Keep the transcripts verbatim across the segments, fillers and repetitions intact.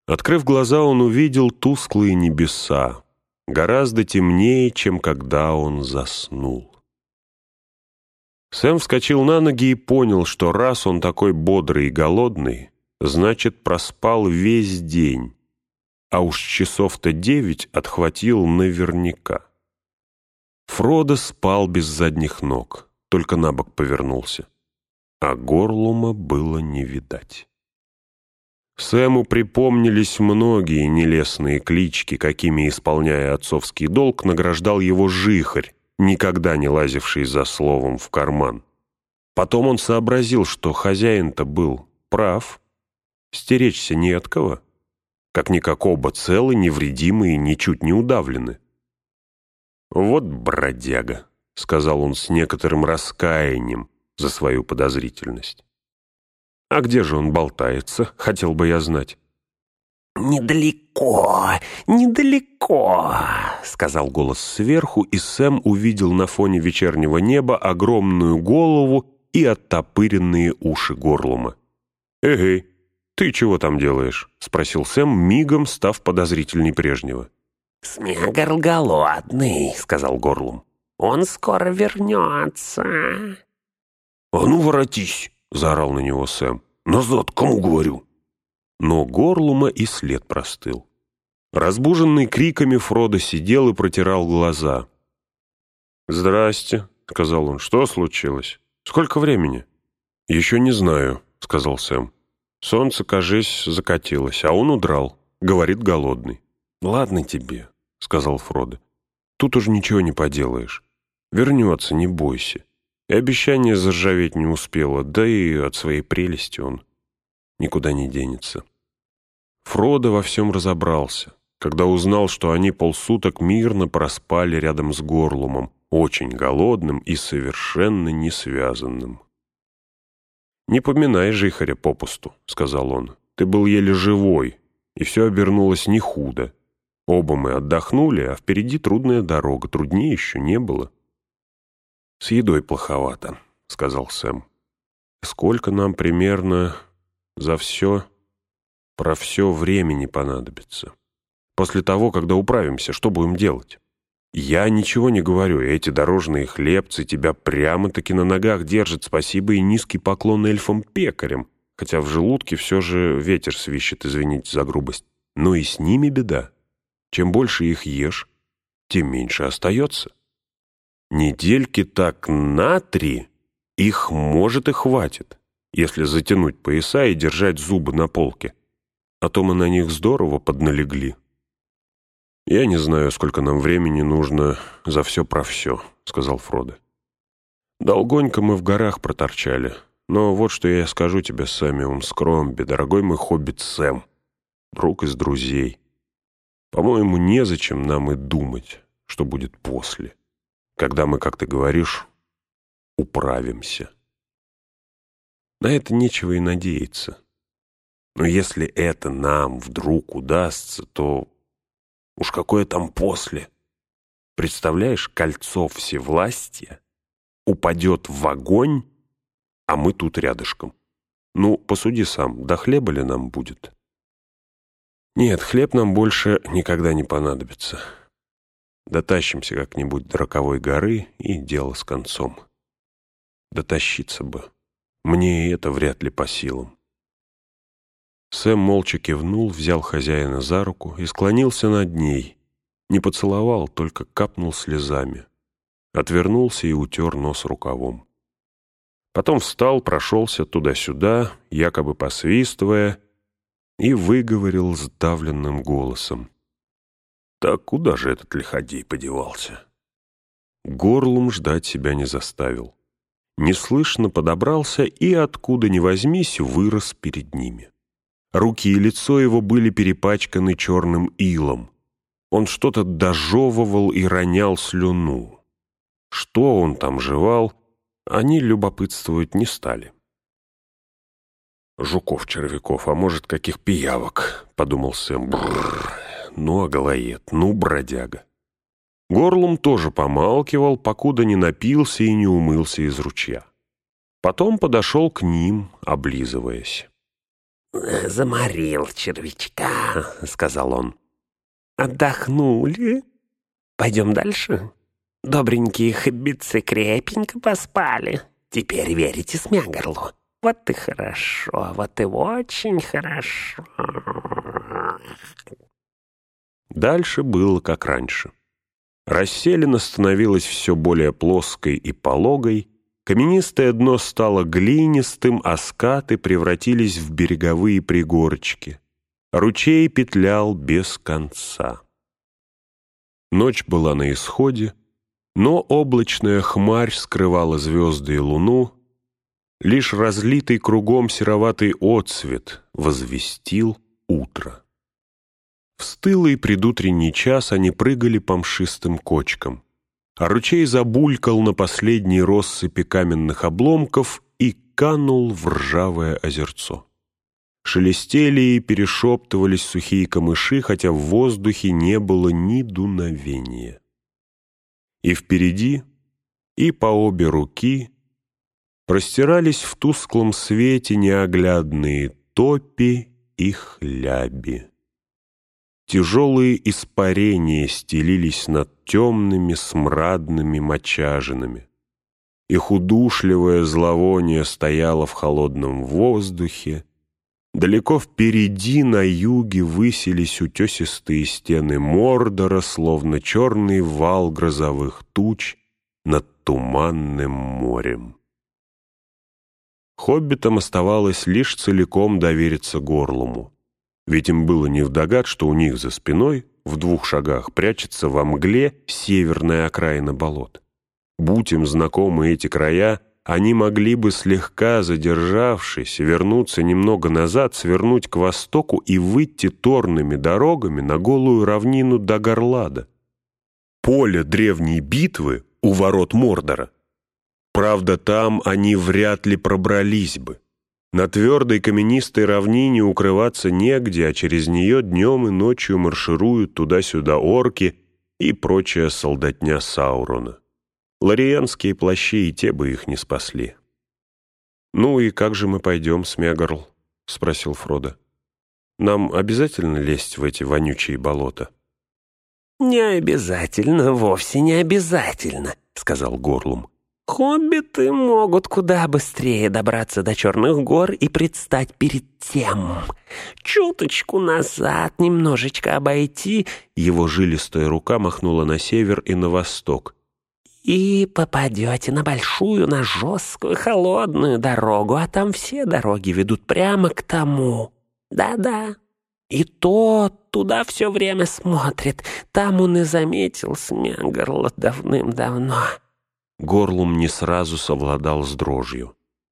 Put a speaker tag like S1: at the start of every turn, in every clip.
S1: Открыв глаза, он увидел тусклые небеса, гораздо темнее, чем когда он заснул. Сэм вскочил на ноги и понял, что раз он такой бодрый и голодный, значит, проспал весь день, а уж часов-то девять отхватил наверняка. Фродо спал без задних ног, только на бок повернулся, а Горлума было не видать. Сэму припомнились многие нелестные клички, какими, исполняя отцовский долг, награждал его жихарь, никогда не лазивший за словом в карман. Потом он сообразил, что хозяин-то был прав, стеречься не от кого, как-никак оба целы, невредимы и ничуть не удавлены. «Вот бродяга», — сказал он с некоторым раскаянием за свою подозрительность. «А где же он болтается, хотел бы я знать?»
S2: «Недалеко, недалеко», — сказал голос сверху,
S1: и Сэм увидел на фоне вечернего неба огромную голову и оттопыренные уши Горлума. «Эгей, ты чего там делаешь?» — спросил Сэм, мигом став подозрительней прежнего.
S2: «Смегор голодный», — сказал Горлум. «Он скоро вернется».
S3: «А ну, воротись!» — заорал на него Сэм. «Назад, кому говорю?»
S1: Но Горлума и след простыл. Разбуженный криками, Фродо сидел и протирал глаза. «Здрасте», — сказал он. «Что случилось? Сколько времени?» «Еще не знаю», — сказал Сэм. «Солнце, кажись, закатилось, а он удрал. Говорит, голодный». «Ладно тебе», — сказал Фродо. «Тут уж ничего не поделаешь. Вернется, не бойся. И обещание заржаветь не успело, да и от своей прелести он никуда не денется». Фродо во всем разобрался, когда узнал, что они полсуток мирно проспали рядом с Горлумом, очень голодным и совершенно не связанным. «Не поминай жихаря попусту», — сказал он. «Ты был еле живой, и все обернулось не худо. Оба мы отдохнули, а впереди трудная дорога, труднее еще не было». «С едой плоховато», — сказал Сэм. «Сколько нам примерно за все, про все времени понадобится? После того, когда управимся, что будем делать? Я ничего не говорю, эти дорожные хлебцы тебя прямо-таки на ногах держат, спасибо и низкий поклон эльфам-пекарям, хотя в желудке все же ветер свищет, извините за грубость. Но и с ними беда. Чем больше их ешь, тем меньше остается. Недельки так на три их, может, и хватит, если затянуть пояса и держать зубы на полке. А то мы на них здорово подналегли. «Я не знаю, сколько нам времени нужно за все про все», — сказал Фродо. «Долгонько мы в горах проторчали, но вот что я скажу тебе, Сэмюум Скромби, дорогой мой хоббит Сэм, друг из друзей. По-моему, незачем нам и думать, что будет после, когда мы, как ты говоришь, управимся. На это нечего и надеяться. Но если это нам вдруг удастся, то уж какое там после? Представляешь, кольцо всевластия упадет в огонь, а мы тут рядышком. Ну, посуди сам, до хлеба ли нам будет? Нет, хлеб нам больше никогда не понадобится. Дотащимся как-нибудь до роковой горы, и дело с концом. Дотащиться бы. Мне и это вряд ли по силам». Сэм молча кивнул, взял хозяина за руку и склонился над ней. Не поцеловал, только капнул слезами. Отвернулся и утер нос рукавом. Потом встал, прошелся туда-сюда, якобы посвистывая, и выговорил сдавленным голосом.
S3: «Так куда же этот лиходей подевался?»
S1: Горлум ждать себя не заставил. Неслышно подобрался и, откуда ни возьмись, вырос перед ними. Руки и лицо его были перепачканы черным илом. Он что-то дожевывал и ронял слюну. Что он там жевал, они любопытствовать не стали. «Жуков-червяков, а может, каких пиявок», — подумал Сэм. «Бррр, ну, агалоед, ну, бродяга». Горлум тоже помалкивал, покуда не напился и не умылся из ручья. Потом подошел к ним, облизываясь.
S2: заморил червячка», — сказал он. «Отдохнули? Пойдем дальше? Добренькие хоббицы крепенько поспали. Теперь верите Смягорлу? Вот и хорошо, вот и очень хорошо».
S1: Дальше было как раньше. Расселена становилась все более плоской и пологой, каменистое дно стало глинистым, а скаты превратились в береговые пригорочки. Ручей петлял без конца. Ночь была на исходе, но облачная хмарь скрывала звезды и луну, лишь разлитый кругом сероватый отсвет возвестил утро. В стылый предутренний час они прыгали по мшистым кочкам, а ручей забулькал на последней россыпи каменных обломков и канул в ржавое озерцо. Шелестели и перешептывались сухие камыши, хотя в воздухе не было ни дуновения. И впереди, и по обе руки простирались в тусклом свете неоглядные топи и хляби. Тяжелые испарения стелились над темными смрадными мочажинами. Их удушливое зловоние стояло в холодном воздухе. Далеко впереди на юге высились утесистые стены Мордора, словно черный вал грозовых туч над туманным морем. Хоббитам оставалось лишь целиком довериться Горлуму. Ведь им было невдогад, что у них за спиной, в двух шагах, прячется во мгле северная окраина болот. Будь им знакомы эти края, они могли бы, слегка задержавшись, вернуться немного назад, свернуть к востоку и выйти торными дорогами на голую равнину Дагарлада. Поле древней битвы у ворот Мордора. Правда, там они вряд ли пробрались бы. На твердой каменистой равнине укрываться негде, а через нее днем и ночью маршируют туда-сюда орки и прочая солдатня Саурона. Лориенские плащи и те бы их не спасли. «Ну и как же мы пойдем, Смягорл?» — спросил Фродо. «Нам обязательно лезть в эти вонючие болота?»
S2: «Не обязательно, вовсе не обязательно», — сказал Горлум. «Хоббиты могут куда быстрее добраться до Черных гор и предстать перед тем. Чуточку назад, немножечко обойти».
S1: Его жилистая рука махнула на север и на восток.
S2: «И попадете на большую, на жесткую, холодную дорогу, а там все дороги ведут прямо к тому. Да-да. И тот туда все время смотрит. Там он и заметил Смягорла давным-давно».
S1: Горлум не сразу совладал с дрожью.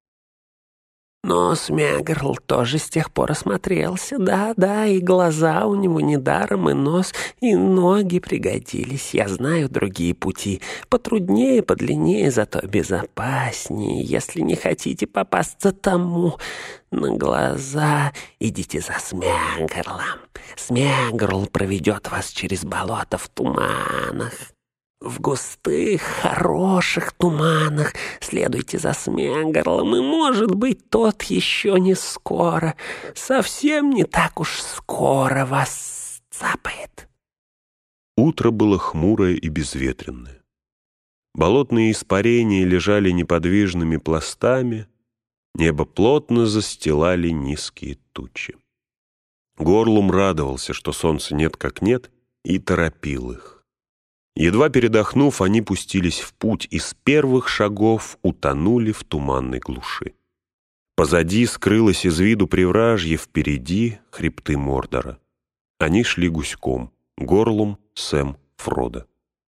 S2: «Но Смягорл тоже с тех пор осмотрелся, да-да, и глаза у него недаром, и нос, и ноги пригодились. Я знаю другие пути, потруднее, подлиннее, зато безопаснее. Если не хотите попасться тому на глаза, идите за Смягорлом. Смягорл проведет вас через болото в туманах. В густых, хороших туманах следуйте за Смягорлом, и, может быть, тот еще не скоро, совсем не так уж скоро вас цапает».
S1: Утро было хмурое и безветренное. Болотные испарения лежали неподвижными пластами, небо плотно застилали низкие тучи. Горлум радовался, что солнца нет как нет, и торопил их. Едва передохнув, они пустились в путь и с первых шагов утонули в туманной глуши. Позади скрылось из виду привражье, впереди — хребты Мордора. Они шли гуськом — Горлум, Сэм, Фродо.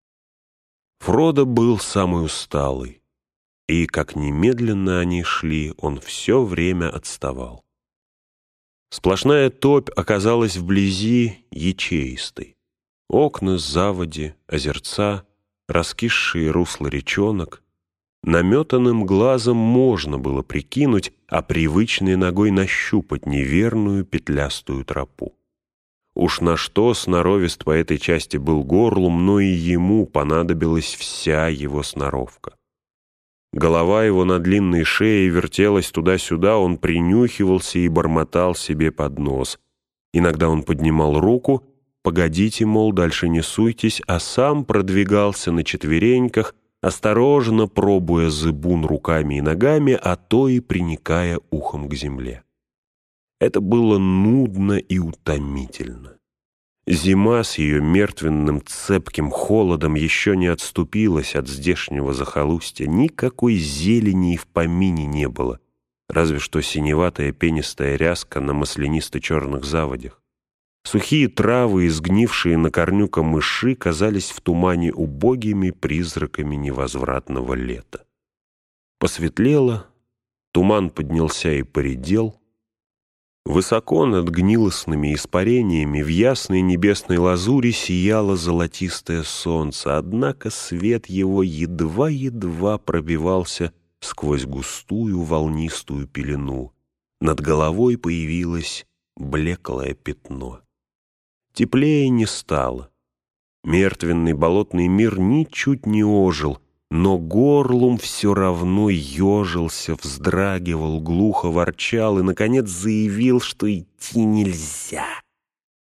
S1: Фродо был самый усталый, и, как немедленно они шли, он все время отставал. Сплошная топь оказалась вблизи ячеистой. Окна, заводи, озерца, раскисшие русла речонок. Наметанным глазом можно было прикинуть, а привычной ногой нащупать неверную петлястую тропу. Уж на что сноровист по этой части был Горлум, но и ему понадобилась вся его сноровка. Голова его на длинной шее вертелась туда-сюда, он принюхивался и бормотал себе под нос. Иногда он поднимал руку: «Погодите, мол, дальше не суйтесь», а сам продвигался на четвереньках, осторожно пробуя зыбун руками и ногами, а то и приникая ухом к земле. Это было нудно и утомительно. Зима с ее мертвенным цепким холодом еще не отступилась от здешнего захолустья. Никакой зелени и в помине не было, разве что синеватая пенистая ряска на маслянисто-черных заводях. Сухие травы и сгнившие на корню камыши казались в тумане убогими призраками невозвратного лета. Посветлело, туман поднялся и поредел. Высоко над гнилостными испарениями в ясной небесной лазури сияло золотистое солнце, однако свет его едва-едва пробивался сквозь густую волнистую пелену. Над головой появилось блеклое пятно. Теплее не стало. Мертвенный болотный мир ничуть не ожил, но Горлум все равно ежился, вздрагивал, глухо ворчал и, наконец, заявил, что идти нельзя.